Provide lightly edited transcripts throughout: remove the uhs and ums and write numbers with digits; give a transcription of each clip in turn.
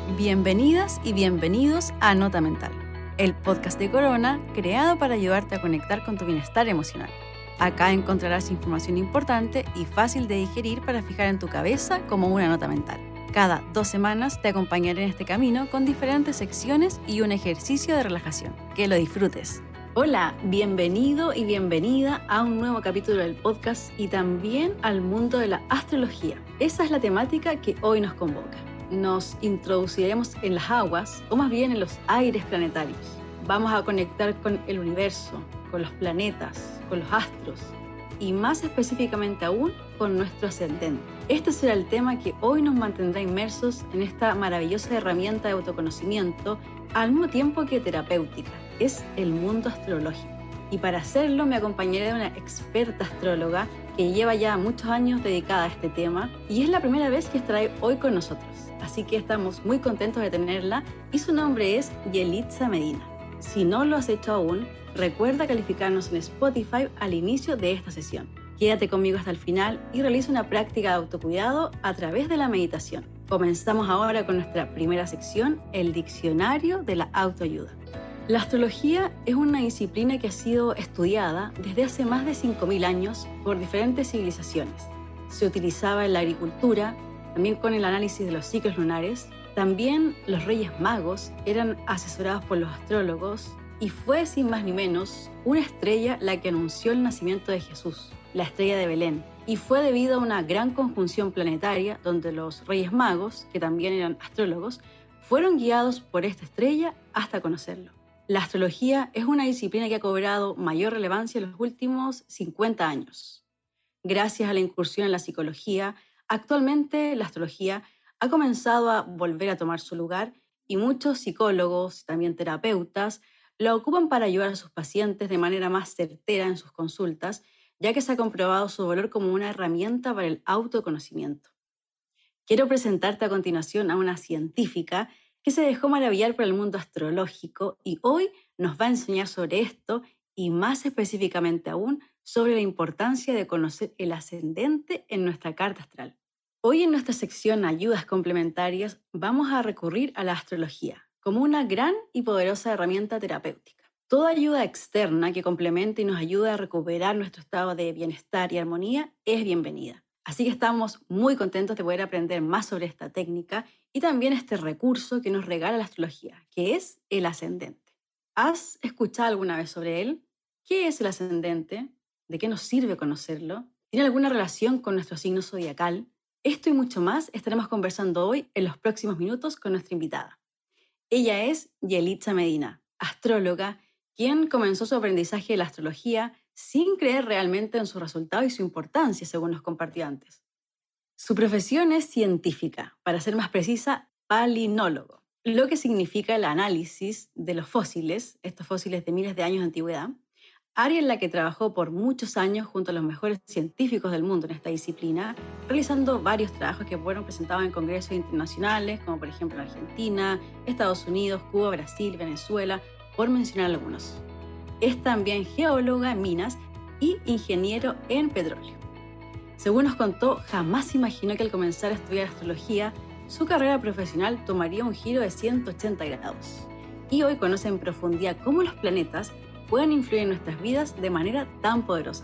Bienvenidas y bienvenidos a Nota Mental, el podcast de Corona creado para ayudarte a conectar con tu bienestar emocional. Acá encontrarás información importante y fácil de digerir para fijar en tu cabeza como una nota mental. Cada 2 semanas te acompañaré en este camino con diferentes secciones y un ejercicio de relajación. Que lo disfrutes. Hola, bienvenido y bienvenida a un nuevo capítulo del podcast y también al mundo de la astrología. Esa es la temática que hoy nos convoca. Nos introduciremos en las aguas, o más bien en los aires planetarios. Vamos a conectar con el universo, con los planetas, con los astros y más específicamente aún con nuestro ascendente. Este será el tema que hoy nos mantendrá inmersos en esta maravillosa herramienta de autoconocimiento al mismo tiempo que terapéutica. Es el mundo astrológico. Y para hacerlo me acompañaré de una experta astróloga que lleva ya muchos años dedicada a este tema y es la primera vez que estará hoy con nosotros. Así que estamos muy contentos de tenerla y su nombre es Yelitza Medina. Si no lo has hecho aún, recuerda calificarnos en Spotify al inicio de esta sesión. Quédate conmigo hasta el final y realiza una práctica de autocuidado a través de la meditación. Comenzamos ahora con nuestra primera sección, el diccionario de la autoayuda. La astrología es una disciplina que ha sido estudiada desde hace más de 5.000 años por diferentes civilizaciones. Se utilizaba en la agricultura, también con el análisis de los ciclos lunares. También los Reyes Magos eran asesorados por los astrólogos y fue, sin más ni menos, una estrella la que anunció el nacimiento de Jesús, la estrella de Belén. Y fue debido a una gran conjunción planetaria donde los Reyes Magos, que también eran astrólogos, fueron guiados por esta estrella hasta conocerlo. La astrología es una disciplina que ha cobrado mayor relevancia en los últimos 50 años. Gracias a la incursión en la psicología, actualmente la astrología ha comenzado a volver a tomar su lugar y muchos psicólogos y también terapeutas la ocupan para ayudar a sus pacientes de manera más certera en sus consultas, ya que se ha comprobado su valor como una herramienta para el autoconocimiento. Quiero presentarte a continuación a una científica que se dejó maravillar por el mundo astrológico y hoy nos va a enseñar sobre esto y más específicamente aún sobre la importancia de conocer el ascendente en nuestra carta astral. Hoy en nuestra sección Ayudas Complementarias vamos a recurrir a la astrología como una gran y poderosa herramienta terapéutica. Toda ayuda externa que complemente y nos ayude a recuperar nuestro estado de bienestar y armonía es bienvenida. Así que estamos muy contentos de poder aprender más sobre esta técnica y también este recurso que nos regala la astrología, que es el ascendente. ¿Has escuchado alguna vez sobre él? ¿Qué es el ascendente? ¿De qué nos sirve conocerlo? ¿Tiene alguna relación con nuestro signo zodiacal? Esto y mucho más estaremos conversando hoy en los próximos minutos con nuestra invitada. Ella es Yelitza Medina, astróloga, quien comenzó su aprendizaje de la astrología sin creer realmente en su resultado y su importancia, según nos compartió antes. Su profesión es científica, para ser más precisa, palinólogo, lo que significa el análisis de los fósiles, estos fósiles de miles de años de antigüedad, área en la que trabajó por muchos años junto a los mejores científicos del mundo en esta disciplina, realizando varios trabajos que fueron presentados en congresos internacionales, como por ejemplo en Argentina, Estados Unidos, Cuba, Brasil, Venezuela, por mencionar algunos. Es también geóloga en minas y ingeniero en petróleo. Según nos contó, jamás imaginó que al comenzar a estudiar astrología, su carrera profesional tomaría un giro de 180 grados. Y hoy conoce en profundidad cómo los planetas pueden influir en nuestras vidas de manera tan poderosa.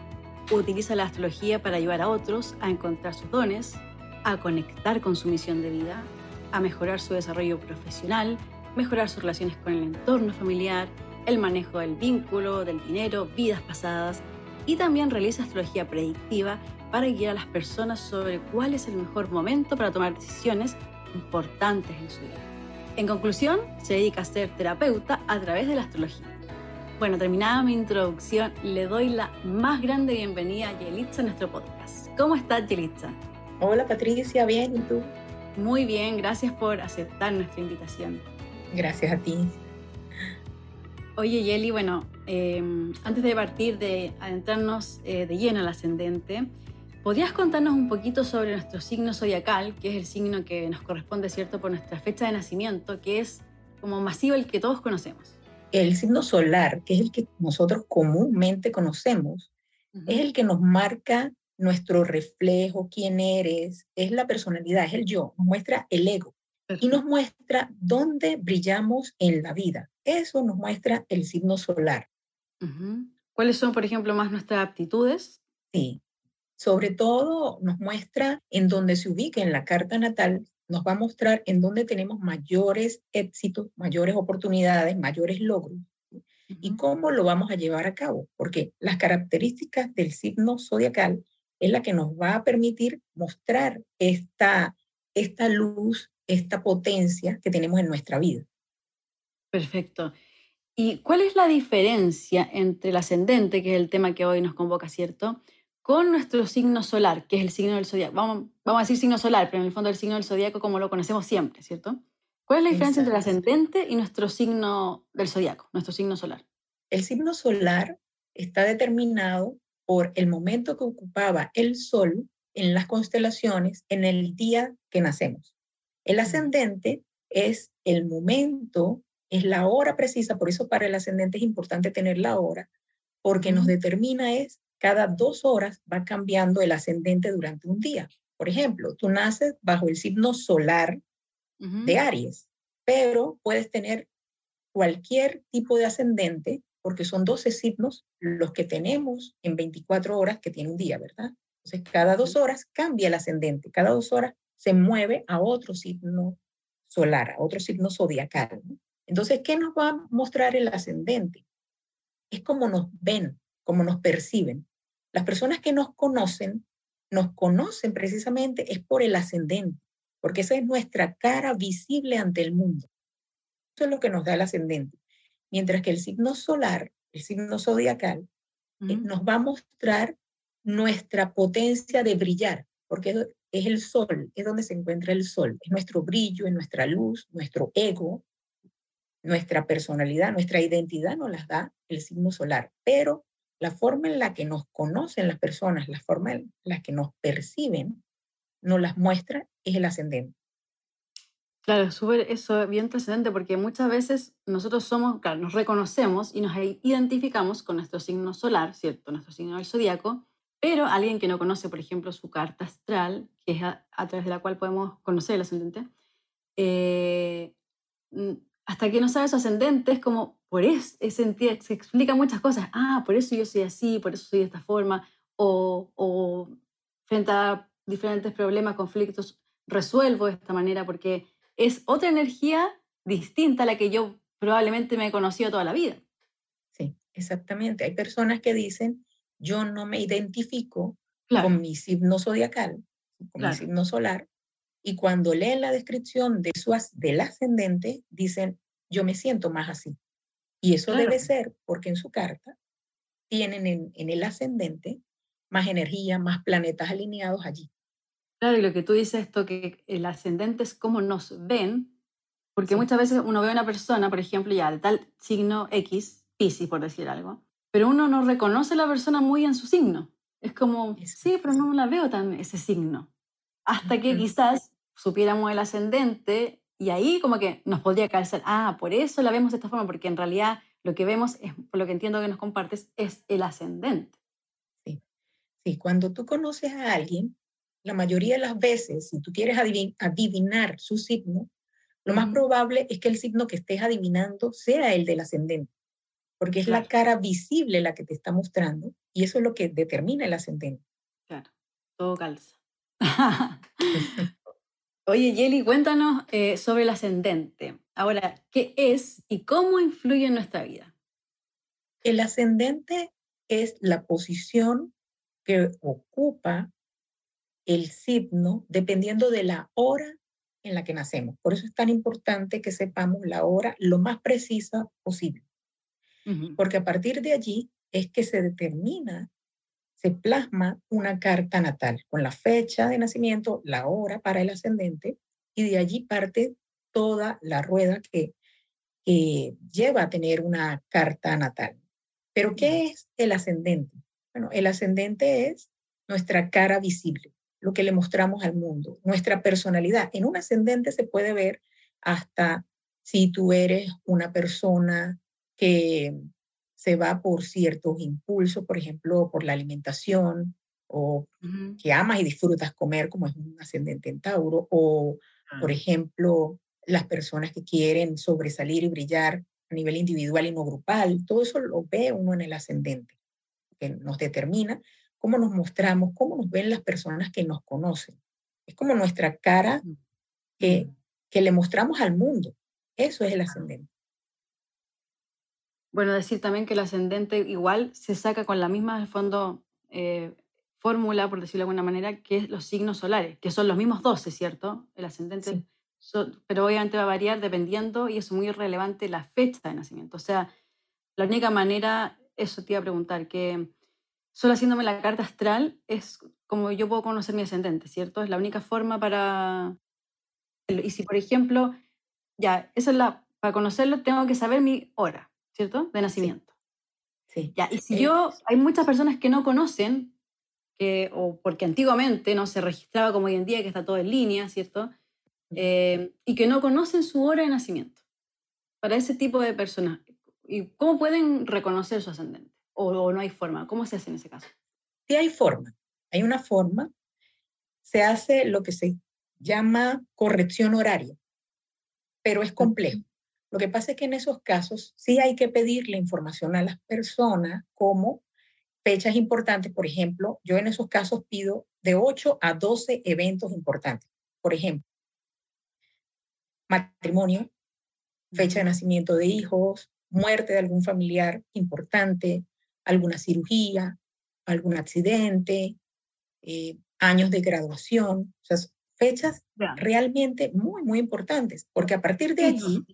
Utiliza la astrología para ayudar a otros a encontrar sus dones, a conectar con su misión de vida, a mejorar su desarrollo profesional, mejorar sus relaciones con el entorno familiar, el manejo del vínculo, del dinero, vidas pasadas, y también realiza astrología predictiva para guiar a las personas sobre cuál es el mejor momento para tomar decisiones importantes en su vida. En conclusión, se dedica a ser terapeuta a través de la astrología. Bueno, terminada mi introducción, le doy la más grande bienvenida a Yelitza a nuestro podcast. ¿Cómo estás, Yelitza? Hola, Patricia, bien, ¿y tú? Muy bien, gracias por aceptar nuestra invitación. Gracias a ti. Oye, Yeli, bueno, antes de partir de adentrarnos de lleno al ascendente, ¿podrías contarnos un poquito sobre nuestro signo zodiacal, que es el signo que nos corresponde, ¿cierto?, por nuestra fecha de nacimiento, que es como masivo el que todos conocemos? El signo solar, que es el que nosotros comúnmente conocemos, es el que nos marca nuestro reflejo, quién eres, es la personalidad, es el yo, nos muestra el ego. y nos Perfecto. muestra dónde brillamos en la vida. Eso nos muestra el signo solar. Ujú. ¿Cuáles son, por ejemplo, más nuestras aptitudes? Sí, sobre todo nos muestra en dónde se ubica en la carta natal, nos va a mostrar en dónde tenemos mayores éxitos, mayores oportunidades, mayores logros, ¿sí? Y Ujú. cómo lo vamos a llevar a cabo, porque las características del signo zodiacal es la que nos va a permitir mostrar esta luz, esta potencia que tenemos en nuestra vida. Perfecto. ¿Y cuál es la diferencia entre el ascendente, que es el tema que hoy nos convoca, ¿cierto? Con nuestro signo solar, que es el signo del zodiaco. Vamos a decir signo solar, pero en el fondo el signo del zodiaco como lo conocemos siempre, ¿cierto? ¿Cuál es la diferencia entre el Exacto. ascendente y nuestro signo del zodiaco, nuestro signo solar? El signo solar está determinado por el momento que ocupaba el Sol en las constelaciones en el día que nacemos. El Ujú. ascendente es el momento, es la hora precisa, por eso para el ascendente es importante tener la hora, porque nos Ujú. determina es cada 2 horas va cambiando el ascendente durante un día. Por ejemplo, tú naces bajo el signo solar de Ujú. Aries, pero puedes tener cualquier tipo de ascendente, porque son 12 signos los que tenemos en 24 horas que tiene un día, ¿verdad? Entonces, cada Ujú. 2 horas cambia el ascendente, cada 2 horas se mueve a otro signo solar, a otro signo zodiacal, ¿no? Entonces, ¿qué nos va a mostrar el ascendente? Es cómo nos ven, cómo nos perciben. Las personas que nos conocen precisamente es por el ascendente, porque esa es nuestra cara visible ante el mundo. Eso es lo que nos da el ascendente. Mientras que el signo solar, el signo zodiacal, Ujú. nos va a mostrar nuestra potencia de brillar, porque es el sol, es donde se encuentra el sol, es nuestro brillo, es nuestra luz, nuestro ego, nuestra personalidad, nuestra identidad nos las da el signo solar, pero la forma en la que nos conocen las personas, la forma en la que nos perciben, nos las muestra es el ascendente. Claro, es súper eso, bien trascendente, porque muchas veces nosotros somos, claro, nos reconocemos y nos identificamos con nuestro signo solar, ¿cierto? Nuestro signo del zodiaco, pero alguien que no conoce, por ejemplo, su carta astral, que es a través de la cual podemos conocer el ascendente, eh, mm, hasta que no sabe su ascendente, es como, por eso, se explica muchas cosas. Ah, por eso yo soy así, por eso soy de esta forma, o frente a diferentes problemas, conflictos, resuelvo de esta manera, porque es otra energía distinta a la que yo probablemente me he conocido toda la vida. Sí, exactamente. Hay personas que dicen, yo no me identifico Claro, con mi signo zodiacal, con mi claro, signo solar, y cuando leen la descripción del ascendente, dicen, yo me siento más así. Y eso claro. debe ser porque en su carta tienen en el ascendente más energía, más planetas alineados allí. Claro, y lo que tú dices, esto que el ascendente es cómo nos ven, porque Sí, muchas veces uno ve a una persona, por ejemplo, ya de tal signo X, Piscis por decir algo, pero uno no reconoce a la persona muy en su signo. Es como, sí, pero exacto. no la veo tan ese signo. Hasta que Ujú. quizás supiéramos el ascendente y ahí como que nos podría calzar, ah, por eso la vemos de esta forma, porque en realidad lo que vemos, es, por lo que entiendo que nos compartes, es el ascendente. Sí, sí, cuando tú conoces a alguien, la mayoría de las veces, si tú quieres adivinar su signo, lo más Ujú. probable es que el signo que estés adivinando sea el del ascendente, porque es la Claro, cara visible la que te está mostrando y eso es lo que determina el ascendente. claro, todo calza. Oye, Yeli, cuéntanos sobre el ascendente. Ahora, ¿qué es y cómo influye en nuestra vida? El ascendente es la posición que ocupa el signo dependiendo de la hora en la que nacemos. Por eso es tan importante que sepamos la hora lo más precisa posible, Ujú. porque a partir de allí es que se determina, se plasma una carta natal con la fecha de nacimiento, la hora para el ascendente, y de allí parte toda la rueda que lleva a tener una carta natal. Pero Ya. ¿qué es el ascendente? Bueno, el ascendente es nuestra cara visible, lo que le mostramos al mundo, nuestra personalidad. En un ascendente se puede ver hasta si tú eres una persona que se va por ciertos impulsos, por ejemplo, por la alimentación, o Ujú. que amas y disfrutas comer, como es un ascendente en Tauro, o Por ejemplo, las personas que quieren sobresalir y brillar a nivel individual y no grupal, todo eso lo ve uno en el ascendente, que nos determina cómo nos mostramos, cómo nos ven las personas que nos conocen. Es como nuestra cara que, que le mostramos al mundo. Eso es el ascendente. Bueno, decir también que el ascendente igual se saca con la misma, en el fondo, fórmula, por decirlo de alguna manera, que es los signos solares, que son los mismos 12, ¿cierto? El ascendente, Sí. pero obviamente va a variar dependiendo, y es muy relevante, la fecha de nacimiento. O sea, la única manera, eso te iba a preguntar, que solo haciéndome la carta astral es como yo puedo conocer mi ascendente, ¿cierto? Es la única forma para... Y si, por ejemplo, ya, esa es la... Para conocerlo tengo que saber mi hora, ¿cierto? De Sí, nacimiento. sí. Ya, y si yo, hay muchas personas que no conocen, o porque antiguamente no se registraba como hoy en día, que está todo en línea, ¿cierto? Y que no conocen su hora de nacimiento. Para ese tipo de personas, ¿y cómo pueden reconocer su ascendente? O no hay forma? ¿Cómo se hace en ese caso? Sí hay forma. Hay una forma. Se hace lo que se llama corrección horaria, pero es complejo. Lo que pasa es que en esos casos sí hay que pedirle información a las personas como fechas importantes. Por ejemplo, yo en esos casos pido de 8 a 12 eventos importantes. Por ejemplo, matrimonio, fecha de nacimiento de hijos, muerte de algún familiar importante, alguna cirugía, algún accidente, años de graduación, o sea, fechas realmente muy, muy importantes, porque a partir de allí,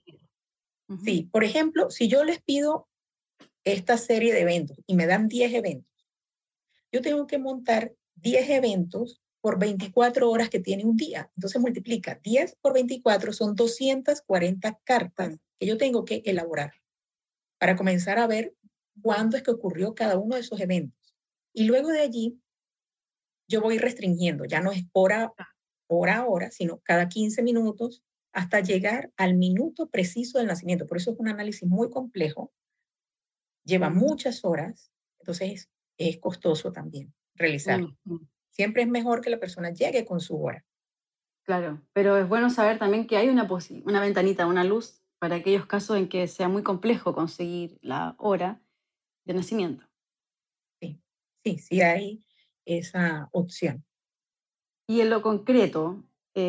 sí, por ejemplo, si yo les pido esta serie de eventos y me dan 10 eventos, yo tengo que montar 10 eventos por 24 horas que tiene un día. Entonces multiplica 10 por 24, son 240 cartas que yo tengo que elaborar para comenzar a ver cuándo es que ocurrió cada uno de esos eventos. Y luego de allí, yo voy restringiendo, ya no es hora a hora, sino cada 15 minutos hasta llegar al minuto preciso del nacimiento. Por eso es un análisis muy complejo, lleva muchas horas, entonces es costoso también realizarlo. Siempre es mejor que la persona llegue con su hora. Claro, pero es bueno saber también que hay una ventanita, una luz para aquellos casos en que sea muy complejo conseguir la hora de nacimiento. Sí, sí, sí hay esa opción. Y en lo concreto,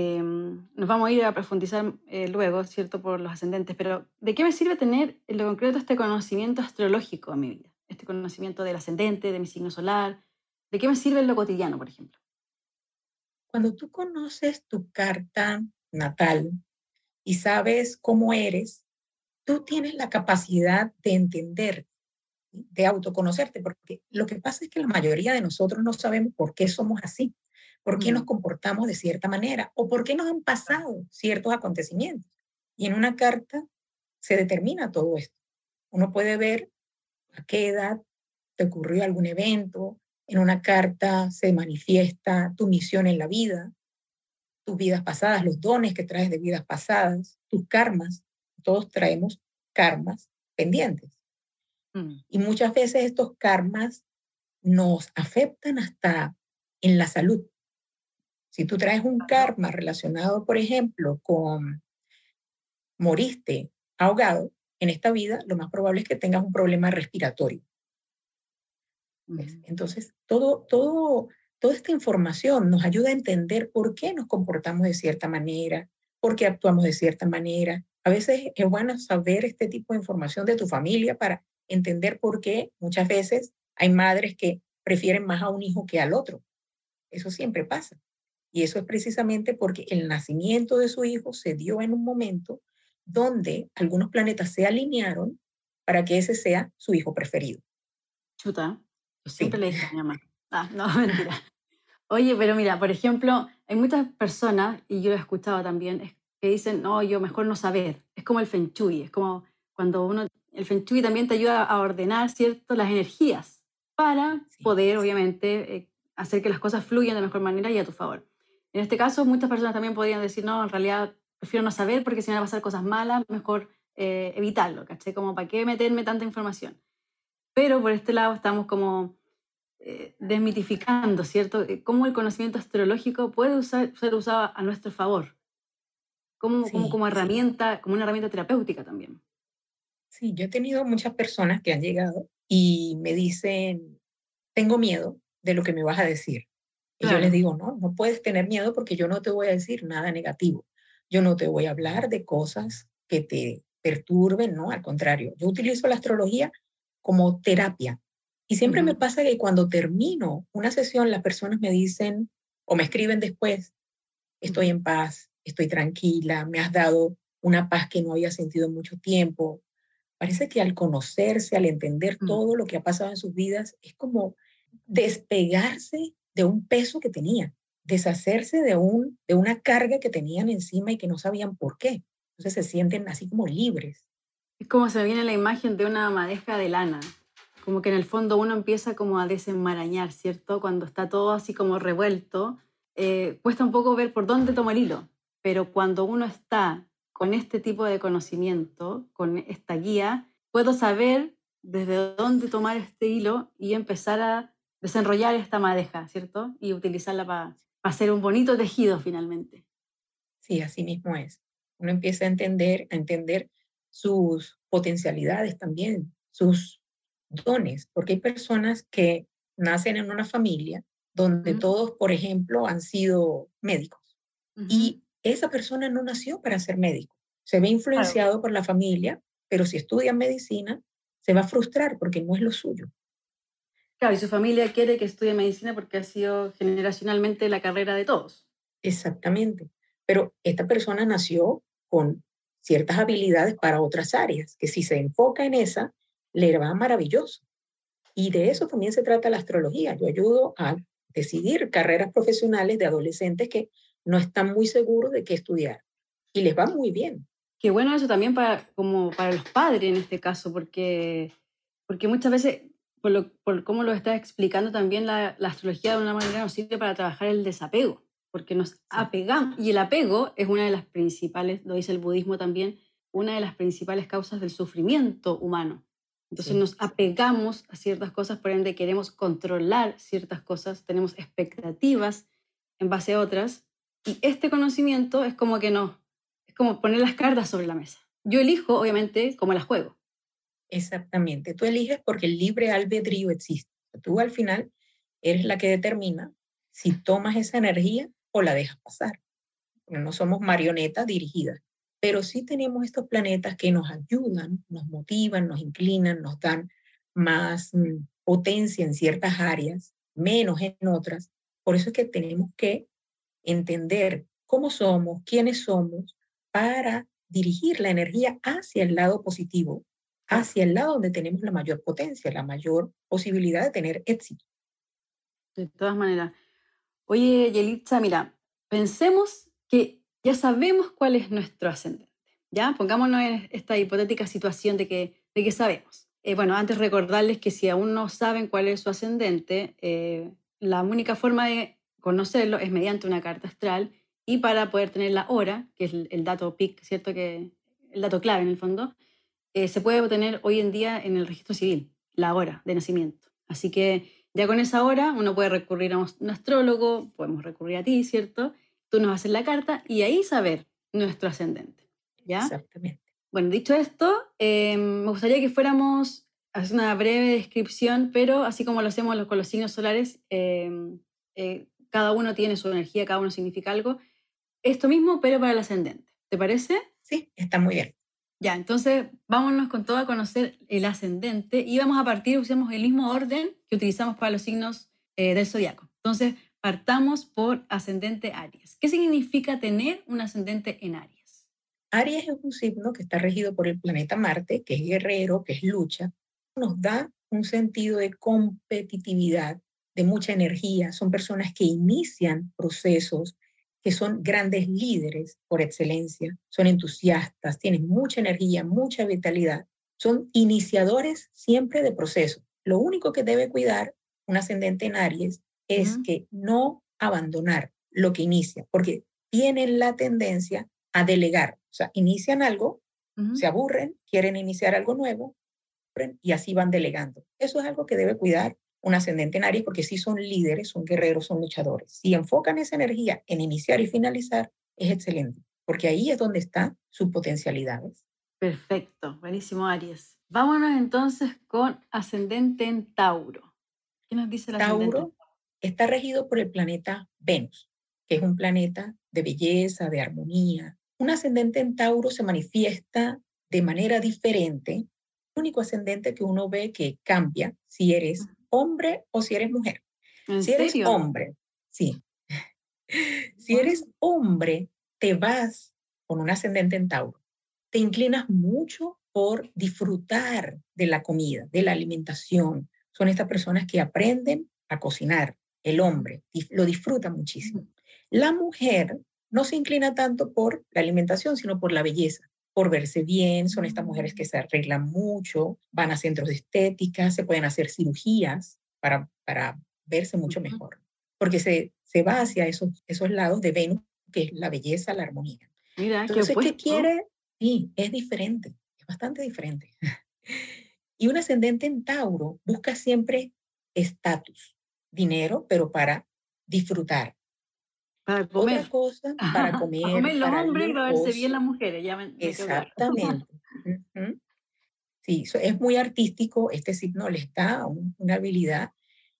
nos vamos a ir a profundizar luego, ¿cierto?, por los ascendentes, pero ¿de qué me sirve tener en lo concreto este conocimiento astrológico en mi vida? Este conocimiento del ascendente, de mi signo solar. ¿De qué me sirve en lo cotidiano, por ejemplo? Cuando tú conoces tu carta natal y sabes cómo eres, tú tienes la capacidad de entender, de autoconocerte, porque lo que pasa es que la mayoría de nosotros no sabemos por qué somos así, por qué nos comportamos de cierta manera o por qué nos han pasado ciertos acontecimientos. Y en una carta se determina todo esto. Uno puede ver a qué edad te ocurrió algún evento, en una carta se manifiesta tu misión en la vida, tus vidas pasadas, los dones que traes de vidas pasadas, tus karmas. Todos traemos karmas pendientes. Y muchas veces estos karmas nos afectan hasta en la salud. Si tú traes un karma relacionado, por ejemplo, con moriste ahogado en esta vida, lo más probable es que tengas un problema respiratorio. Entonces, toda esta información nos ayuda a entender por qué nos comportamos de cierta manera, por qué actuamos de cierta manera. A veces es bueno saber este tipo de información de tu familia para entender por qué muchas veces hay madres que prefieren más a un hijo que al otro. Eso siempre pasa. Y eso es precisamente porque el nacimiento de su hijo se dio en un momento donde algunos planetas se alinearon para que ese sea su hijo preferido. Chuta, yo siempre Sí. le dije a mi mamá. Ah, no, mentira. Oye, pero mira, por ejemplo, hay muchas personas, y yo lo he escuchado también, que dicen, no, yo mejor no saber. Es como el Feng Shui, es como cuando uno, el Feng Shui también te ayuda a ordenar, ¿cierto?, las energías para Sí. poder, obviamente, hacer que las cosas fluyan de mejor manera y a tu favor. En este caso, muchas personas también podrían decir, no, en realidad prefiero no saber porque si me van a pasar cosas malas, mejor evitarlo, ¿caché? Como, ¿para qué meterme tanta información? Pero por este lado estamos como desmitificando, ¿cierto? Cómo el conocimiento astrológico puede ser usado a nuestro favor. como Sí, sí, herramienta, como una herramienta terapéutica también. sí. Yo he tenido muchas personas que han llegado y me dicen, tengo miedo de lo que me vas a decir. Y yo les Claro. digo, no, no puedes tener miedo porque yo no te voy a decir nada negativo. Yo no te voy a hablar de cosas que te perturben, no, al contrario. Yo utilizo la astrología como terapia. Y siempre me Ujú. pasa que cuando termino una sesión, las personas me dicen o me escriben después, estoy Ujú. en paz, estoy tranquila, me has dado una paz que no había sentido en mucho tiempo. Parece que al conocerse, al entender Mm. todo lo que ha pasado en sus vidas, es como despegarse de un peso que tenían, deshacerse de una carga que tenían encima y que no sabían por qué. Entonces se sienten así como libres. Es como se me viene la imagen de una madeja de lana, como que en el fondo uno empieza como a desenmarañar, ¿cierto? Cuando está todo así como revuelto, cuesta un poco ver por dónde toma el hilo, pero cuando uno está con este tipo de conocimiento, con esta guía, puedo saber desde dónde tomar este hilo y empezar a desenrollar esta madeja, ¿cierto? Y utilizarla para hacer un bonito tejido finalmente. Sí, así mismo es. Uno empieza a entender sus potencialidades también, sus dones, porque hay personas que nacen en una familia donde Ujú. todos, por ejemplo, han sido médicos Ujú. y esa persona no nació para ser médico. Se ve Claro. influenciado por la familia, pero si estudia medicina, se va a frustrar porque no es lo suyo. Claro, y su familia quiere que estudie medicina porque ha sido generacionalmente la carrera de todos. Exactamente. Pero esta persona nació con ciertas habilidades para otras áreas, que si se enfoca en esa, le va maravilloso. Y de eso también se trata la astrología. Yo ayudo a decidir carreras profesionales de adolescentes que no están muy seguros de qué estudiar y les va muy bien. Qué bueno eso también para, como para los padres en este caso, porque muchas veces, por cómo lo estás explicando, también la astrología de una manera nos sirve para trabajar el desapego, porque nos Sí, apegamos, y el apego es una de las principales, lo dice el budismo también, una de las principales causas del sufrimiento humano. Entonces sí, nos apegamos a ciertas cosas, por ende queremos controlar ciertas cosas, tenemos expectativas en base a otras, y este conocimiento es como que nos es como poner las cartas sobre la mesa. Yo elijo, obviamente, cómo las juego. exactamente. Tú eliges porque el libre albedrío existe. Tú al final eres la que determina si tomas esa energía o la dejas pasar. No somos marionetas dirigidas, pero sí tenemos estos planetas que nos ayudan, nos motivan, nos inclinan, nos dan más potencia en ciertas áreas, menos en otras. Por eso es que tenemos que entender cómo somos, quiénes somos, para dirigir la energía hacia el lado positivo, Claro. hacia el lado donde tenemos la mayor potencia, la mayor posibilidad de tener éxito. De todas maneras. Oye, Yelitza, mira, pensemos que ya sabemos cuál es nuestro ascendente. ¿Ya? Pongámonos en esta hipotética situación de que sabemos. Bueno, antes recordarles que si aún no saben cuál es su ascendente, la única forma de conocerlo es mediante una carta astral y para poder tener la hora, que es el dato PIC, ¿cierto? Que, el dato clave en el fondo, se puede obtener hoy en día en el registro civil, la hora de nacimiento. Así que ya con esa hora uno puede recurrir a un astrólogo, podemos recurrir a ti, ¿cierto? Tú nos haces la carta y ahí saber nuestro ascendente, ¿ya? Exactamente. Bueno, dicho esto, me gustaría que fuéramos a hacer una breve descripción, pero así como lo hacemos con los signos solares, cada uno tiene su energía, cada uno significa algo. Esto mismo, pero para el ascendente. ¿Te parece? Sí, está muy bien. Ya, entonces vámonos con todo a conocer el ascendente y vamos a partir, usamos el mismo orden que utilizamos para los signos del zodiaco. Entonces, partamos por ascendente Aries. ¿Qué significa tener un ascendente en Aries? Aries es un signo que está regido por el planeta Marte, que es guerrero, que es lucha. Nos da un sentido de competitividad, de mucha energía. Son personas que inician procesos, que son grandes líderes por excelencia, son entusiastas, tienen mucha energía, mucha vitalidad. Son iniciadores siempre de procesos. Lo único que debe cuidar un ascendente en Aries es Ujú. que no abandonar lo que inicia, porque tienen la tendencia a delegar. O sea, inician algo, se Ujú. aburren, quieren iniciar algo nuevo y así van delegando. Eso es algo que debe cuidar un ascendente en Aries porque sí son líderes, son guerreros, son luchadores. Si enfocan esa energía en iniciar y finalizar, es excelente, porque ahí es donde están sus potencialidades. Perfecto, buenísimo, Aries. Vámonos entonces con ascendente en Tauro. ¿Qué nos dice el ascendente en Tauro está regido por el planeta Venus, que es un planeta de belleza, de armonía. Un ascendente en Tauro se manifiesta de manera diferente. El único ascendente que uno ve que cambia si eres hombre o si eres mujer. ¿En Si eres serio? hombre, sí. Si Wow. eres hombre, te vas con un ascendente en Tauro. Te inclinas mucho por disfrutar de la comida, de la alimentación. Son estas personas que aprenden a cocinar. El hombre lo disfruta muchísimo. La mujer no se inclina tanto por la alimentación, sino por la belleza, por verse bien. Son estas mujeres que se arreglan mucho, van a centros de estética, se pueden hacer cirugías para verse mucho mejor, porque se va hacia esos lados de Venus, que es la belleza, la armonía. Mira, qué Entonces, ¿qué opuesto. quiere? Sí, es diferente, es bastante diferente. Y un ascendente en Tauro busca siempre estatus, dinero, pero para disfrutar. Para Otra comer. cosa, para Para comer, comer los para hombres y para verse bien lujos. las mujeres, ya me quedó claro. Exactamente. Ujú. Sí, es muy artístico. Este signo les da una habilidad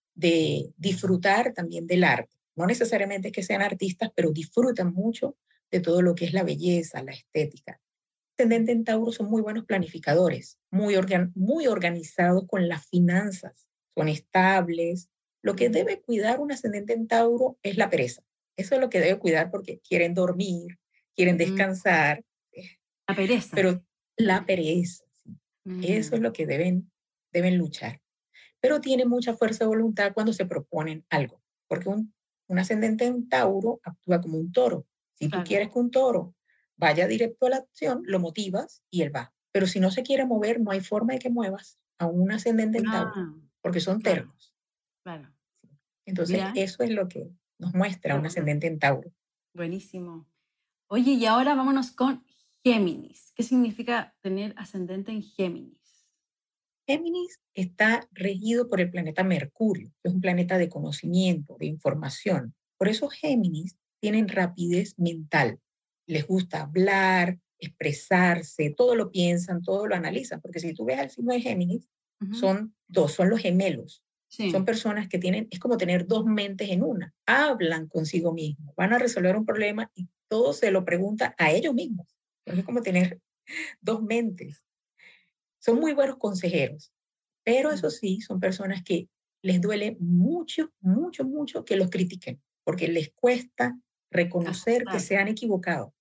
de disfrutar también del arte. No necesariamente que sean artistas, pero disfrutan mucho de todo lo que es la belleza, la estética. Ascendente en Tauro son muy buenos planificadores, muy organizados con las finanzas, son estables. Lo que debe cuidar un ascendente en Tauro es la pereza. Eso es lo que debe cuidar porque quieren dormir, quieren descansar, La pereza. pero la pereza, sí, eso es lo que deben luchar. Pero tienen mucha fuerza de voluntad cuando se proponen algo, porque un ascendente en Tauro actúa como un toro. Si tú Claro. quieres que un toro vaya directo a la acción, lo motivas y él va. Pero si no se quiere mover, no hay forma de que muevas a un ascendente en Tauro, porque son Claro, tercos. claro. Entonces, Mira, eso es lo que nos muestra qué un bueno. ascendente en Tauro. Buenísimo. Oye, y ahora vámonos con Géminis. ¿Qué significa tener ascendente en Géminis? Géminis está regido por el planeta Mercurio, que es un planeta de conocimiento, de información. Por eso Géminis tienen rapidez mental. Les gusta hablar, expresarse, todo lo piensan, todo lo analizan, porque si tú ves al signo de Géminis, son dos, son los gemelos. Son Sí. personas que tienen, es como tener dos mentes en una. Hablan consigo mismos, van a resolver un problema y todo se lo pregunta a ellos mismos. Porque es como tener dos mentes. Son muy buenos consejeros, pero eso sí, son personas que les duele mucho, mucho, mucho que los critiquen, porque les cuesta reconocer que Aceptar. se han equivocado.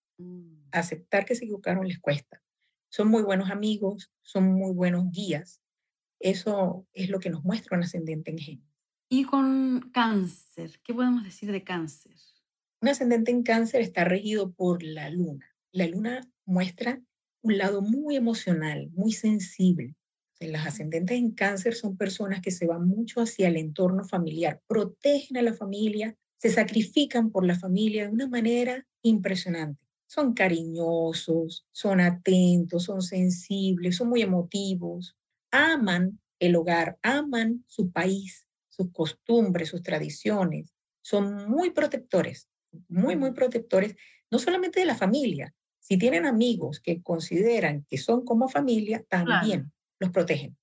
Aceptar que se equivocaron les cuesta. Son muy buenos amigos, son muy buenos guías. Eso es lo que nos muestra un ascendente en Géminis. Y con Cáncer, ¿qué podemos decir de Cáncer? Un ascendente en Cáncer está regido por la luna. La luna muestra un lado muy emocional, muy sensible. Las ascendentes en Cáncer son personas que se van mucho hacia el entorno familiar, protegen a la familia, se sacrifican por la familia de una manera impresionante. Son cariñosos, son atentos, son sensibles, son muy emotivos, aman el hogar, aman su país, sus costumbres, sus tradiciones, son muy protectores, muy protectores, no solamente de la familia. Si tienen amigos que consideran que son como familia, Claro. también los protegen.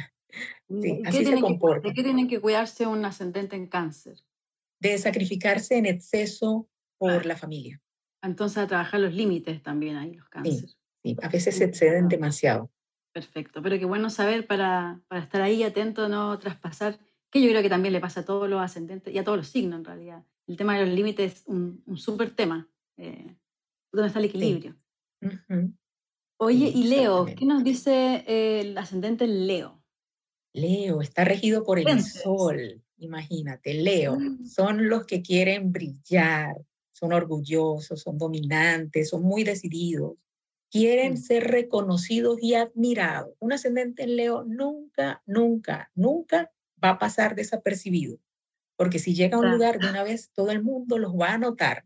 Mira, Sí, ¿y así se de comportan. qué tienen que cuidarse un ascendente en Cáncer? De sacrificarse en exceso por Claro. la familia. Entonces a trabajar los límites también ahí, los Sí, Cáncer. sí, a veces se exceden demasiado. Perfecto, pero qué bueno saber para estar ahí atento, no traspasar, que yo creo que también le pasa a todos los ascendentes y a todos los signos en realidad. El tema de los límites es un súper tema, donde está el Sí, equilibrio. ujú, Oye, sí, y Leo, ¿qué exactamente. nos dice el ascendente en Leo? Leo está regido por el Lentes. sol, imagínate, Leo. Mm, Son los que quieren brillar, son orgullosos, son dominantes, son muy decididos, quieren mm, ser reconocidos y admirados. Un ascendente en Leo nunca, nunca, nunca va a pasar desapercibido, porque si llega a un ya, lugar de una vez, todo el mundo los va a notar.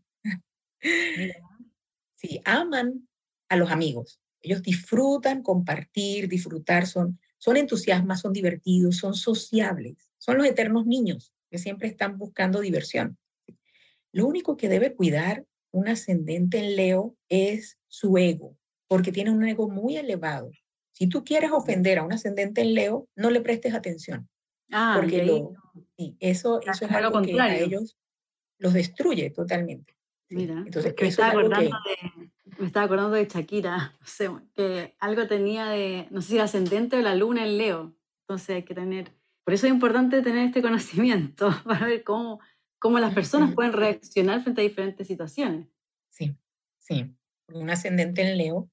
mira, Sí, aman a los amigos. Ellos disfrutan compartir, disfrutar, son entusiasmas, son divertidos, son sociables. Son los eternos niños que siempre están buscando diversión. Lo único que debe cuidar un ascendente en Leo es su ego, porque tiene un ego muy elevado. Si tú quieres ofender a un ascendente en Leo, no le prestes atención, Ah, y porque ahí sí, eso es hacemos lo algo que a contrario. ellos los destruye totalmente. Sí. Mira, Entonces, porque eso es algo que me estaba acordando de Shakira, no sé, que algo tenía de, no sé si el ascendente o la luna en Leo. Entonces hay que tener, por eso es importante tener este conocimiento para ver cómo las personas ujú, pueden reaccionar frente a diferentes situaciones. sí, sí. Un ascendente en Leo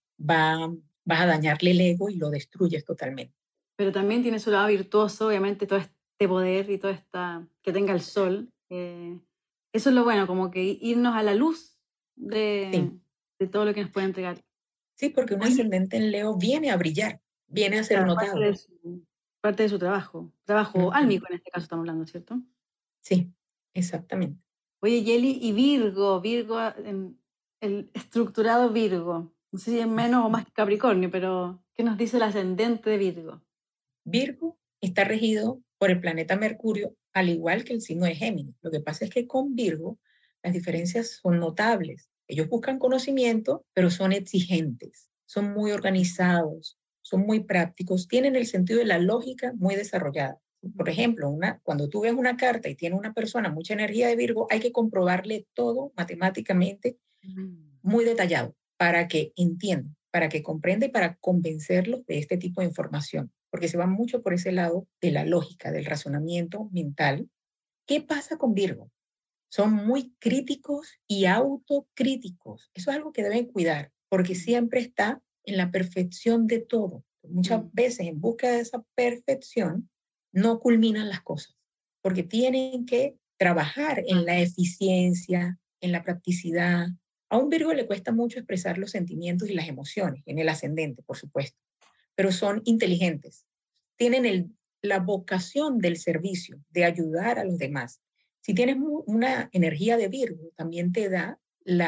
va a dañarle el ego y lo destruyes totalmente. Pero también tiene su lado virtuoso, obviamente todo este poder y toda esta, que tenga el sol. Eso es lo bueno, como que irnos a la luz Sí, de todo lo que nos puede entregar. sí, porque un Oye, ascendente en Leo viene a brillar, viene a ser claro, notado. parte de su trabajo Ujú, álmico en este caso estamos hablando, ¿cierto? sí, exactamente. Oye, Yeli, y Virgo, el estructurado Virgo, no sé si es menos o más que Capricornio, pero ¿qué nos dice el ascendente de Virgo? Virgo está regido por el planeta Mercurio, al igual que el signo de Géminis. Lo que pasa es que con Virgo las diferencias son notables. Ellos buscan conocimiento, pero son exigentes, son muy organizados, son muy prácticos, tienen el sentido de la lógica muy desarrollada. Por ejemplo, cuando tú ves una carta y tiene una persona mucha energía de Virgo, hay que comprobarle todo matemáticamente Mm. muy detallado para que entienda, para que comprenda y para convencerlos de este tipo de información, porque se va mucho por ese lado de la lógica, del razonamiento mental. ¿Qué pasa con Virgo? Son muy críticos y autocríticos. Eso es algo que deben cuidar, porque siempre está en la perfección de todo. Muchas Mm. veces en busca de esa perfección no culminan las cosas, porque tienen que trabajar en la eficiencia, en la practicidad. A un Virgo le cuesta mucho expresar los sentimientos y las emociones, en el ascendente, por supuesto, pero son inteligentes. Tienen la vocación del servicio, de ayudar a los demás. Si tienes una energía de Virgo, también te da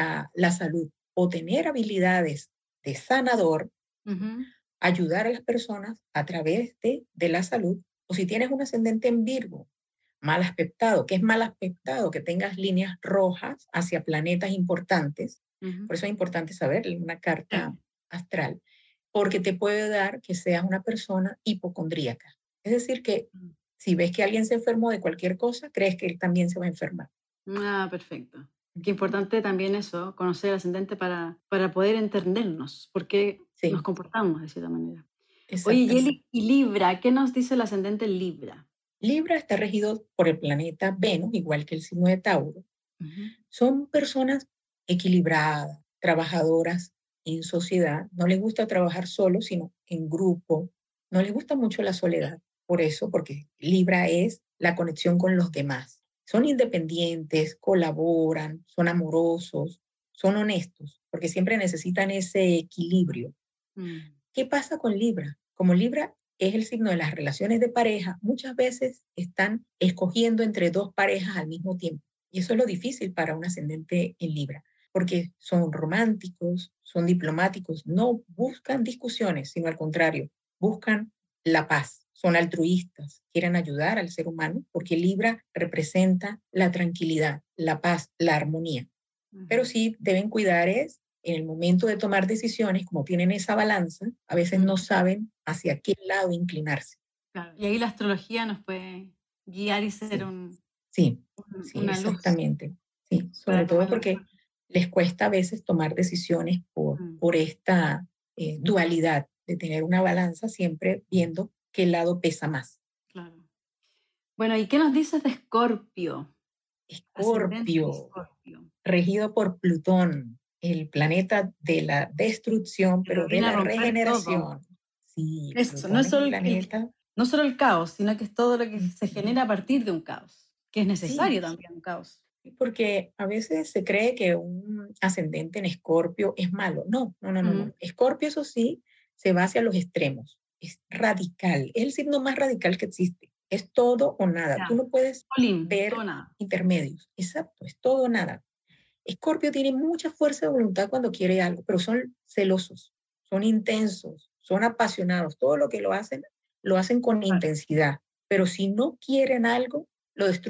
la salud o tener habilidades de sanador, ¿sí? Ujú. Ayudar a las personas a través de la salud. O si tienes un ascendente en Virgo, mal aspectado. ¿Qué es mal aspectado? Que tengas líneas rojas hacia planetas importantes. Ujú. Por eso es importante saber una carta Sí. astral, porque te puede dar que seas una persona hipocondríaca. Es decir, que Mm. si ves que alguien se enfermó de cualquier cosa, crees que él también se va a enfermar. Ah, perfecto. Qué Ujú. importante también eso, conocer el ascendente para poder entendernos, por qué nos Sí, comportamos de cierta manera. Oye, exactamente. Yeli, y Libra, ¿qué nos dice el ascendente en Libra? Libra está regido por el planeta Venus, igual que el signo de Tauro. Ujú. Son personas equilibradas, trabajadoras en sociedad. No les gusta trabajar solo, sino en grupo. No les gusta mucho la soledad. Por eso, porque Libra es la conexión con los demás. Son independientes, colaboran, son amorosos, son honestos, porque siempre necesitan ese equilibrio. Mm. ¿Qué pasa con Libra? Como Libra es el signo de las relaciones de pareja, muchas veces están escogiendo entre dos parejas al mismo tiempo. Y eso es lo difícil para un ascendente en Libra, porque son románticos, son diplomáticos, no buscan discusiones, sino al contrario, buscan la paz, son altruistas, quieren ayudar al ser humano, porque Libra representa la tranquilidad, la paz, la armonía. Pero Ujú. sí deben cuidar es en el momento de tomar decisiones, como tienen esa balanza, a veces Mm. no saben hacia qué lado inclinarse. Claro. Y ahí la astrología nos puede guiar y ser Sí, sí, sí, una luz exactamente. Sí, sobre para todo tomar lo porque mejor. les cuesta a veces tomar decisiones Mm. por esta dualidad de tener una balanza siempre viendo qué lado pesa más. Claro. Bueno, ¿y qué nos dices de Escorpio? Ascendente en Escorpio, Escorpio. regido por Plutón, el planeta de la destrucción, Que nos pero de viene a la romper todo. regeneración. Sí, Eso, no Plutón es es un solo planeta. no solo el caos, sino que es todo lo que se Ujú. genera a partir de un caos, que es Sí, necesario también un caos. porque a veces se cree que un ascendente en Escorpio es malo. No, no, no, no, Ujú. no. Escorpio, eso sí, se va hacia los extremos. Es radical. Es el signo más radical que existe. Es todo o nada. Tú Ya. no puedes Olin, todo ver nada. intermedios. Exacto, es todo o nada. Escorpio tiene mucha fuerza de voluntad cuando quiere algo, pero son celosos, son intensos, son apasionados. Todo lo hacen con Claro. intensidad. Pero si no quieren algo, lo destruyen.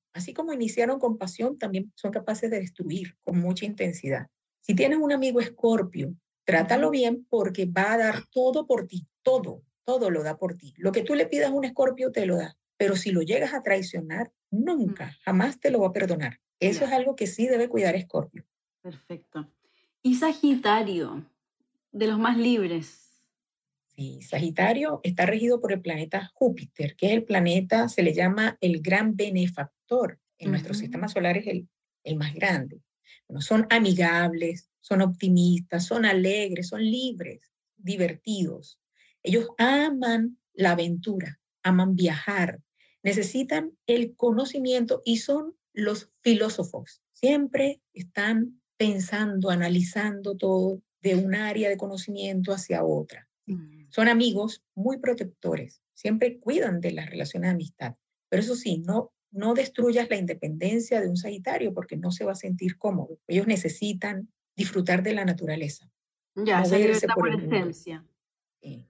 Así como iniciaron con pasión, también son capaces de destruir con mucha intensidad. Si tienes un amigo Escorpio, trátalo bien porque va a dar todo por ti, todo lo da por ti. Lo que tú le pidas a un Escorpio te lo da, pero si lo llegas a traicionar, nunca, jamás te lo va a perdonar. Eso es algo que sí debe cuidar Escorpio. Perfecto. Y Sagitario, de los más libres. Sí, Sagitario está regido por el planeta Júpiter, que es el planeta, se le llama el gran benefactor. En nuestro sistema solar es el más grande. Bueno, son amigables, son optimistas, son alegres, son libres, divertidos. Ellos aman la aventura, aman viajar, necesitan el conocimiento y son los filósofos. Siempre están pensando, analizando todo de un área de conocimiento hacia otra. Son amigos muy protectores, siempre cuidan de las relaciones de amistad, pero eso sí, no destruyas la independencia de un Sagitario porque no se va a sentir cómodo. Ellos necesitan disfrutar de la naturaleza, Ya, esa moverse libertad por por el mundo. esencia. Sí.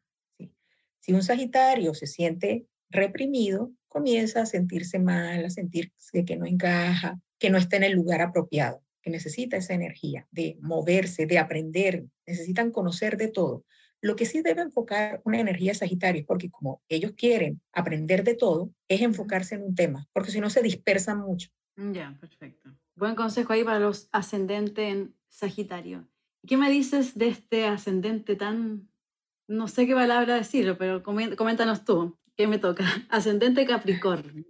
Si un Sagitario se siente reprimido, comienza a sentirse mal, a sentirse que no encaja, que no está en el lugar apropiado, que necesita esa energía de moverse, de aprender, necesitan conocer de todo. Lo que sí debe enfocar una energía Sagitario, porque como ellos quieren aprender de todo, es enfocarse en un tema, porque si no se dispersan mucho. Ya, perfecto. Buen consejo ahí para los ascendentes en Sagitario. ¿Qué me dices de este ascendente tan, no sé qué palabra decirlo, pero coméntanos tú, ¿qué me toca? Ascendente Capricornio.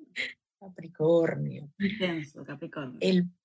Capricornio. Intenso, Capricornio.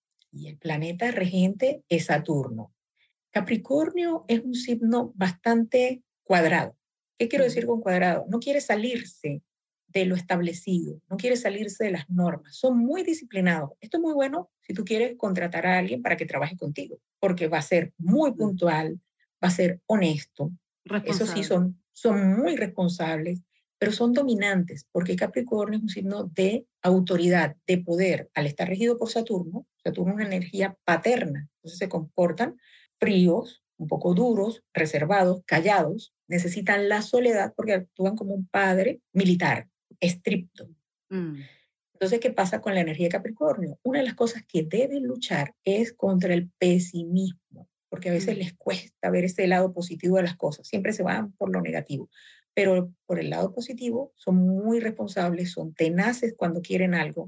Y el planeta regente es Saturno. Capricornio es un signo bastante cuadrado. ¿Qué quiero decir con cuadrado? No quiere salirse de lo establecido, no quiere salirse de las normas. Son muy disciplinados. Esto es muy bueno si tú quieres contratar a alguien para que trabaje contigo, porque va a ser muy puntual, va a ser honesto. Eso sí, son muy responsables, pero son dominantes, porque Capricornio es un signo de autoridad, de poder. Al estar regido por Saturno, Saturno es una energía paterna, entonces se comportan fríos, un poco duros, reservados, callados, necesitan la soledad porque actúan como un padre militar, estricto. Entonces, ¿qué pasa con la energía de Capricornio? Una de las cosas que deben luchar es contra el pesimismo, porque a veces les cuesta ver ese lado positivo de las cosas, siempre se van por lo negativo, pero por el lado positivo son muy responsables, son tenaces cuando quieren algo,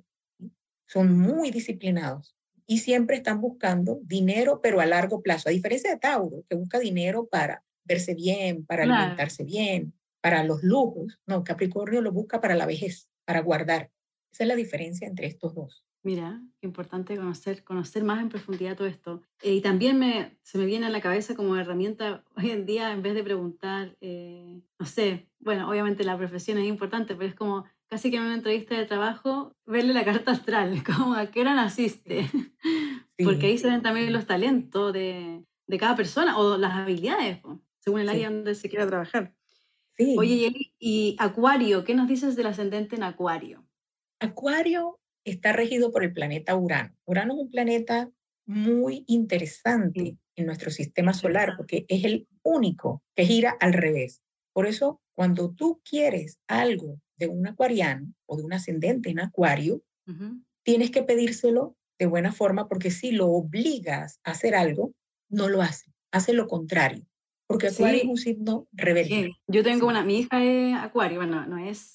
son muy disciplinados y siempre están buscando dinero, pero a largo plazo, a diferencia de Tauro, que busca dinero para verse bien, para alimentarse bien, para los lujos. No, Capricornio lo busca para la vejez, para guardar. Esa es la diferencia entre estos dos. Mira, qué importante conocer más en profundidad todo esto. Y también se me viene a la cabeza como herramienta hoy en día, en vez de preguntar, no sé, bueno, obviamente la profesión es importante, pero es como casi que en una entrevista de trabajo, verle la carta astral, como a qué hora naciste. Porque ahí se ven también los talentos de cada persona o las habilidades, según el área donde se quiera trabajar. Sí. Oye, Yeli, y Acuario, ¿qué nos dices del ascendente en Acuario? Acuario está regido por el planeta Urano. Urano es un planeta muy interesante en nuestro sistema solar porque es el único que gira al revés. Por eso, cuando tú quieres algo de un acuariano o de un ascendente en Acuario, tienes que pedírselo de buena forma porque si lo obligas a hacer algo, no lo hace lo contrario. Porque Acuario es un signo rebelde. Yo tengo mi hija es Acuario, bueno,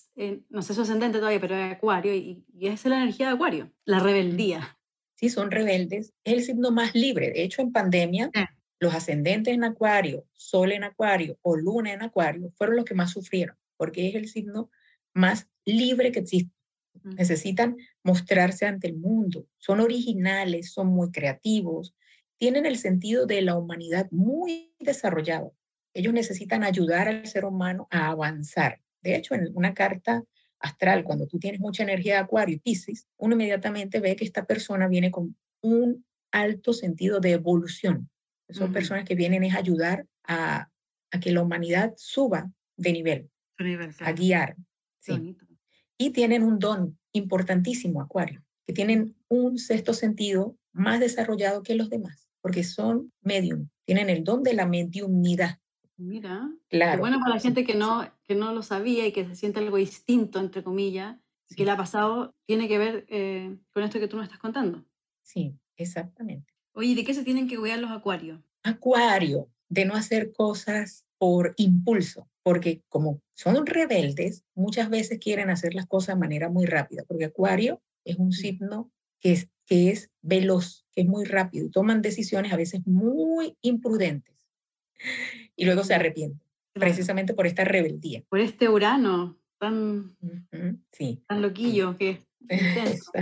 no sé su ascendente todavía, pero es Acuario y esa es la energía de Acuario, la rebeldía. Sí, son rebeldes. Es el signo más libre. De hecho, en pandemia, los ascendentes en Acuario, Sol en Acuario o Luna en Acuario fueron los que más sufrieron, porque es el signo más libre que existe. Necesitan mostrarse ante el mundo. Son originales, son muy creativos, tienen el sentido de la humanidad muy desarrollado. Ellos necesitan ayudar al ser humano a avanzar. De hecho, en una carta astral, cuando tú tienes mucha energía de Acuario y Piscis, uno inmediatamente ve que esta persona viene con un alto sentido de evolución. Son personas que vienen a ayudar a que la humanidad suba de nivel, a guiar. Sí. Y tienen un don importantísimo, Acuario, que tienen un sexto sentido más desarrollado que los demás, porque son medium, tienen el don de la mediumnidad. Mira, claro. Qué bueno para la gente que no lo sabía y que se siente algo distinto, entre comillas, que le ha pasado tiene que ver con esto que tú nos estás contando. Sí, exactamente. Oye, ¿de qué se tienen que cuidar los acuarios? Acuario, de no hacer cosas por impulso, porque como son rebeldes, muchas veces quieren hacer las cosas de manera muy rápida, porque Acuario es un signo que es veloz, que es muy rápido y toman decisiones a veces muy imprudentes y luego se arrepienten, Claro. precisamente por esta rebeldía. Por este Urano tan, Sí. tan loquillo, que es intenso.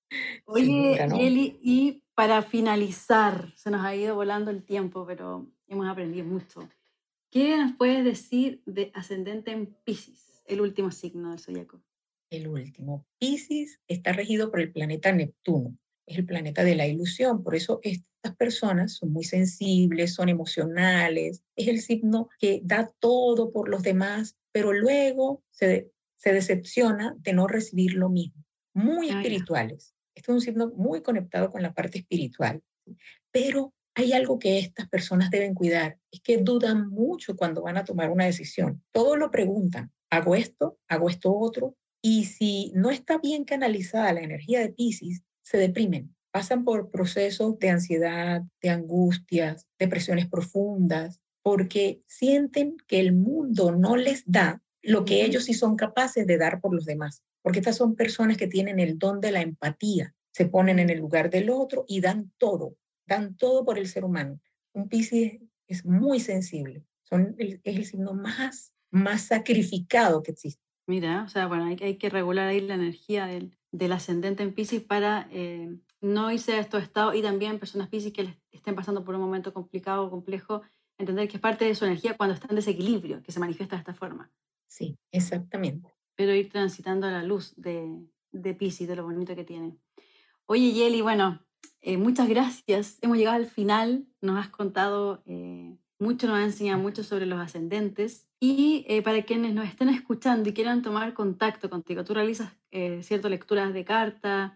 Sí, Oye, Urano. Yeli, y para finalizar, se nos ha ido volando el tiempo, pero hemos aprendido mucho. ¿Qué nos puedes decir de ascendente en Piscis, el último signo del zodiaco? El último. Piscis está regido por el planeta Neptuno. Es el planeta de la ilusión. Por eso estas personas son muy sensibles, son emocionales. Es el signo que da todo por los demás, pero luego se decepciona de no recibir lo mismo. Muy espirituales. Este es un signo muy conectado con la parte espiritual. Pero hay algo que estas personas deben cuidar. Es que dudan mucho cuando van a tomar una decisión. Todo lo preguntan. ¿Hago esto otro? Y si no está bien canalizada la energía de Piscis, se deprimen, pasan por procesos de ansiedad, de angustias, depresiones profundas, porque sienten que el mundo no les da lo que ellos sí son capaces de dar por los demás. Porque estas son personas que tienen el don de la empatía, se ponen en el lugar del otro y dan todo por el ser humano. Un Piscis es muy sensible, es el signo más sacrificado que existe. Mira, o sea, bueno, hay que regular ahí la energía del ascendente en Piscis para no irse a estos estados, y también personas Piscis que estén pasando por un momento complicado o complejo, entender que es parte de su energía cuando está en desequilibrio, que se manifiesta de esta forma. Sí, exactamente. Pero ir transitando a la luz de Piscis, de lo bonito que tiene. Oye, Yeli, bueno, muchas gracias. Hemos llegado al final, nos has contado mucho, nos has enseñado mucho sobre los ascendentes. Y para quienes nos estén escuchando y quieran tomar contacto contigo, tú realizas ciertas lecturas de carta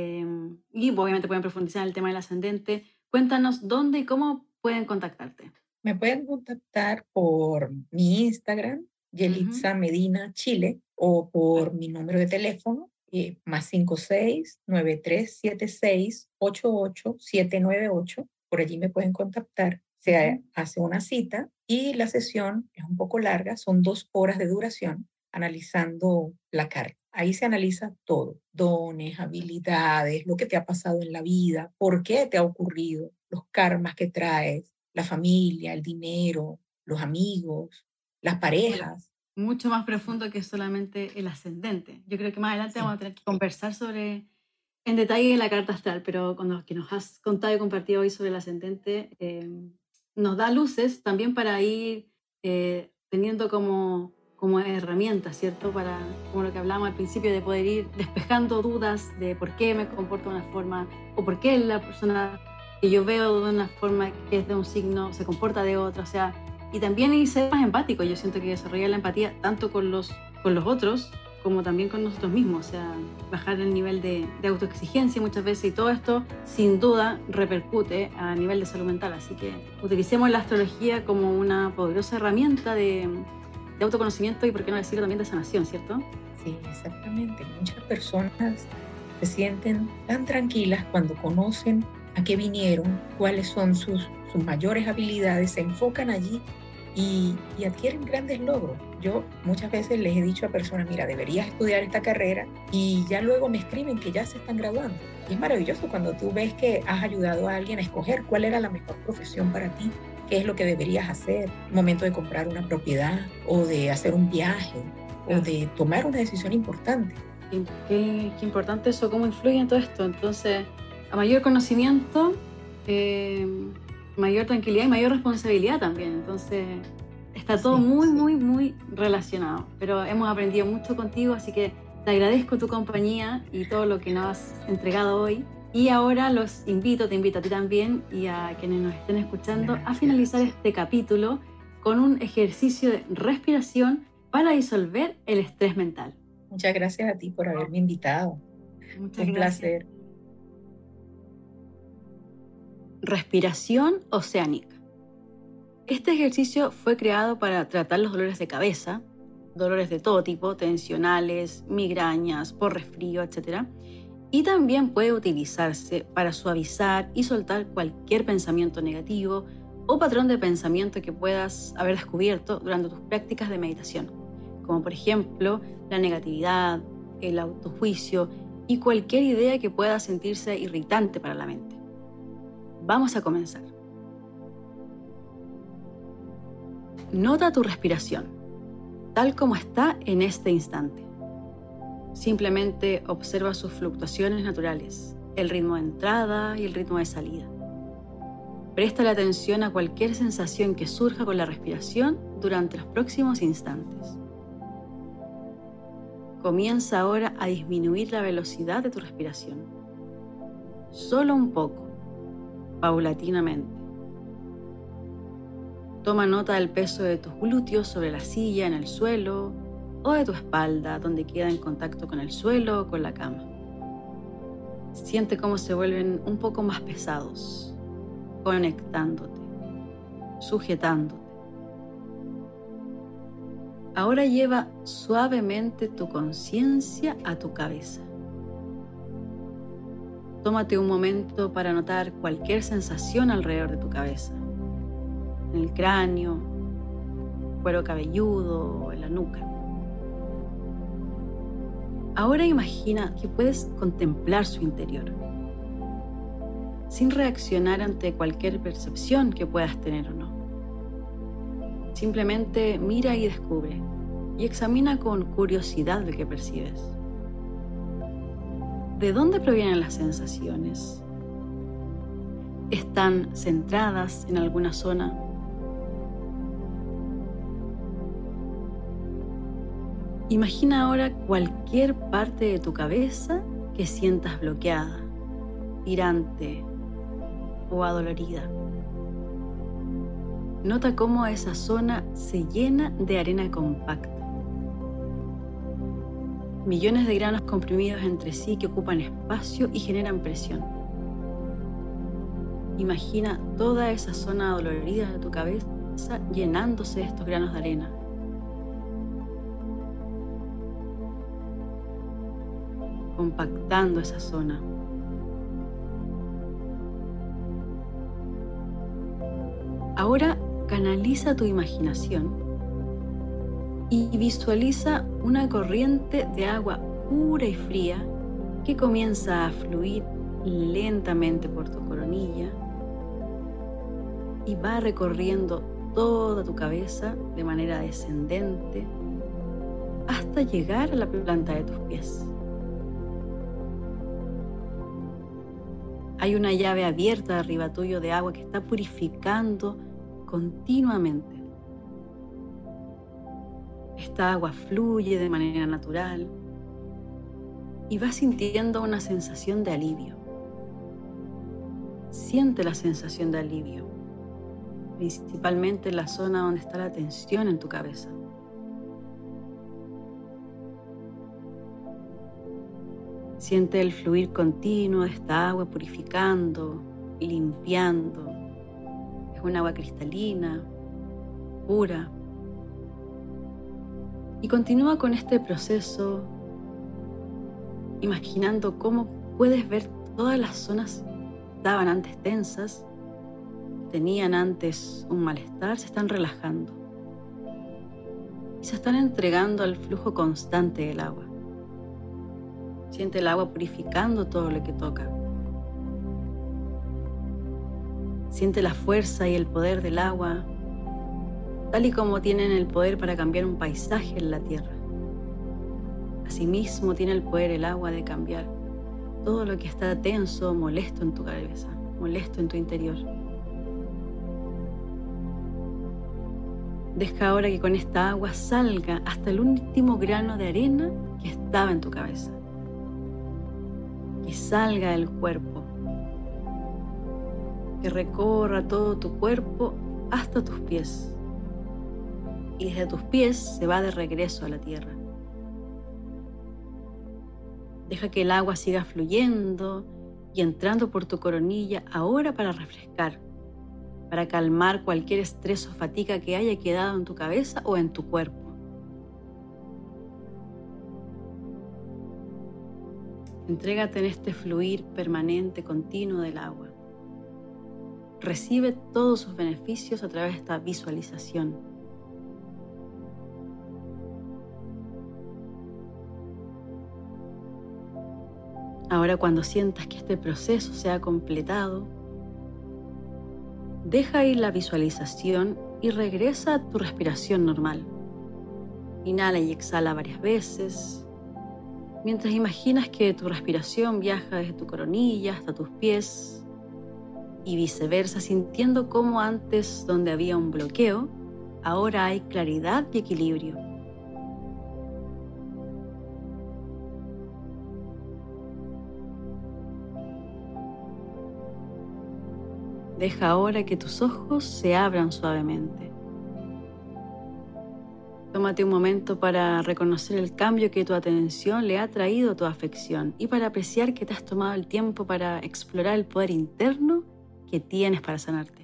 y obviamente pueden profundizar en el tema del ascendente. Cuéntanos dónde y cómo pueden contactarte. Me pueden contactar por mi Instagram, Yelitza Medina Chile, o por mi número de teléfono, +56 9376 88798. Por allí me pueden contactar. Se hace una cita y la sesión es un poco larga, son 2 horas de duración analizando la carta. Ahí se analiza todo, dones, habilidades, lo que te ha pasado en la vida, por qué te ha ocurrido, los karmas que traes, la familia, el dinero, los amigos, las parejas. Mucho más profundo que solamente el ascendente. Yo creo que más adelante vamos a tener que conversar sobre en detalle la carta astral, pero con lo que nos has contado y compartido hoy sobre el ascendente, nos da luces también para ir teniendo como herramientas, ¿cierto? Para, como lo que hablábamos al principio, de poder ir despejando dudas de por qué me comporto de una forma o por qué la persona que yo veo de una forma que es de un signo se comporta de otra, o sea, y también ir ser más empático. Yo siento que desarrollar la empatía tanto con los otros como también con nosotros mismos, o sea, bajar el nivel de autoexigencia muchas veces, y todo esto sin duda repercute a nivel de salud mental, así que utilicemos la astrología como una poderosa herramienta de autoconocimiento y, por qué no decirlo, también de sanación, ¿cierto? Sí, exactamente. Muchas personas se sienten tan tranquilas cuando conocen a qué vinieron, cuáles son sus mayores habilidades, se enfocan allí y adquieren grandes logros. Yo muchas veces les he dicho a personas, mira, deberías estudiar esta carrera, y ya luego me escriben que ya se están graduando. Y es maravilloso cuando tú ves que has ayudado a alguien a escoger cuál era la mejor profesión para ti, qué es lo que deberías hacer, el momento de comprar una propiedad o de hacer un viaje o de tomar una decisión importante. Qué importante eso, cómo influye en todo esto. Entonces, a mayor conocimiento, mayor tranquilidad y mayor responsabilidad también. Entonces, está todo muy relacionado. Pero hemos aprendido mucho contigo, así que te agradezco tu compañía y todo lo que nos has entregado hoy. Y ahora te invito a ti también y a quienes nos estén escuchando a finalizar este capítulo con un ejercicio de respiración para disolver el estrés mental. Muchas gracias a ti por haberme invitado. Muchas Un placer. Respiración oceánica. Este ejercicio fue creado para tratar los dolores de cabeza, dolores de todo tipo, tensionales, migrañas, por resfrío, etc. Y también puede utilizarse para suavizar y soltar cualquier pensamiento negativo o patrón de pensamiento que puedas haber descubierto durante tus prácticas de meditación, como por ejemplo la negatividad, el autojuicio y cualquier idea que pueda sentirse irritante para la mente. Vamos a comenzar. Nota tu respiración, tal como está en este instante. Simplemente observa sus fluctuaciones naturales, el ritmo de entrada y el ritmo de salida. Presta atención a cualquier sensación que surja con la respiración durante los próximos instantes. Comienza ahora a disminuir la velocidad de tu respiración. Solo un poco, paulatinamente. Toma nota del peso de tus glúteos sobre la silla, en el suelo, o de tu espalda, donde queda en contacto con el suelo o con la cama. Siente cómo se vuelven un poco más pesados, conectándote, sujetándote. Ahora lleva suavemente tu conciencia a tu cabeza. Tómate un momento para notar cualquier sensación alrededor de tu cabeza, en el cráneo, cuero cabelludo o en la nuca. Ahora imagina que puedes contemplar su interior, sin reaccionar ante cualquier percepción que puedas tener o no. Simplemente mira y descubre, y examina con curiosidad lo que percibes. ¿De dónde provienen las sensaciones? ¿Están centradas en alguna zona? Imagina ahora cualquier parte de tu cabeza que sientas bloqueada, tirante o adolorida. Nota cómo esa zona se llena de arena compacta. Millones de granos comprimidos entre sí que ocupan espacio y generan presión. Imagina toda esa zona dolorida de tu cabeza llenándose de estos granos de arena. Compactando esa zona. Ahora canaliza tu imaginación y visualiza una corriente de agua pura y fría que comienza a fluir lentamente por tu coronilla y va recorriendo toda tu cabeza de manera descendente hasta llegar a la planta de tus pies. Hay una llave abierta arriba tuyo de agua que está purificando continuamente. Esta agua fluye de manera natural y vas sintiendo una sensación de alivio. Siente la sensación de alivio, principalmente en la zona donde está la tensión en tu cabeza. Siente el fluir continuo de esta agua purificando, limpiando. Es un agua cristalina, pura. Y continúa con este proceso, imaginando cómo puedes ver todas las zonas que estaban antes tensas, tenían antes un malestar, se están relajando y se están entregando al flujo constante del agua. Siente el agua purificando todo lo que toca. Siente la fuerza y el poder del agua, tal y como tienen el poder para cambiar un paisaje en la tierra. Asimismo tiene el poder el agua de cambiar todo lo que está tenso, molesto en tu cabeza, molesto en tu interior. Deja ahora que con esta agua salga hasta el último grano de arena que estaba en tu cabeza. Que salga del cuerpo, que recorra todo tu cuerpo hasta tus pies, y desde tus pies se va de regreso a la tierra. Deja que el agua siga fluyendo y entrando por tu coronilla ahora para refrescar, para calmar cualquier estrés o fatiga que haya quedado en tu cabeza o en tu cuerpo. Entrégate en este fluir permanente, continuo del agua. Recibe todos sus beneficios a través de esta visualización. Ahora, cuando sientas que este proceso se ha completado, deja ir la visualización y regresa a tu respiración normal. Inhala y exhala varias veces, mientras imaginas que tu respiración viaja desde tu coronilla hasta tus pies y viceversa, sintiendo cómo antes, donde había un bloqueo, ahora hay claridad y equilibrio. Deja ahora que tus ojos se abran suavemente. Tómate un momento para reconocer el cambio que tu atención le ha traído a tu afección y para apreciar que te has tomado el tiempo para explorar el poder interno que tienes para sanarte.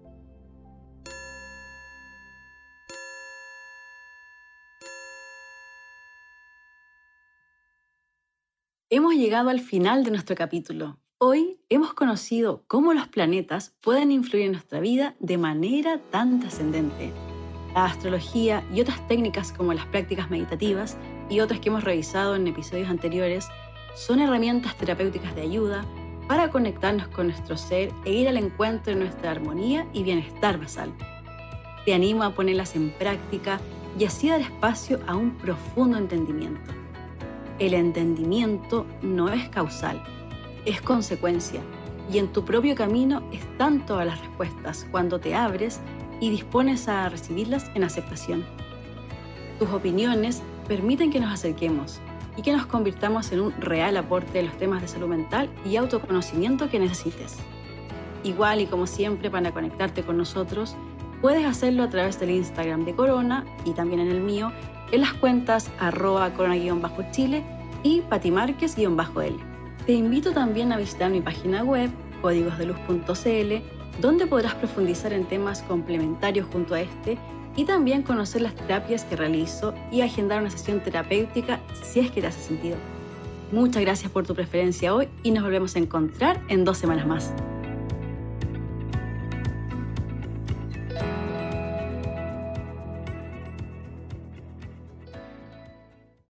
Hemos llegado al final de nuestro capítulo. Hoy hemos conocido cómo los planetas pueden influir en nuestra vida de manera tan trascendente. La astrología y otras técnicas como las prácticas meditativas y otras que hemos revisado en episodios anteriores son herramientas terapéuticas de ayuda para conectarnos con nuestro ser e ir al encuentro de nuestra armonía y bienestar basal. Te animo a ponerlas en práctica y así dar espacio a un profundo entendimiento. El entendimiento no es causal, es consecuencia, y en tu propio camino están todas las respuestas cuando te abres y dispones a recibirlas en aceptación. Tus opiniones permiten que nos acerquemos y que nos convirtamos en un real aporte de los temas de salud mental y autoconocimiento que necesites. Igual y como siempre, para conectarte con nosotros, puedes hacerlo a través del Instagram de Corona y también en el mío, en las cuentas @corona_chile y patimarquez_l. Te invito también a visitar mi página web, códigosdeluz.cl, donde podrás profundizar en temas complementarios junto a este y también conocer las terapias que realizo y agendar una sesión terapéutica si es que te hace sentido. Muchas gracias por tu preferencia hoy y nos volvemos a encontrar en 2 semanas más.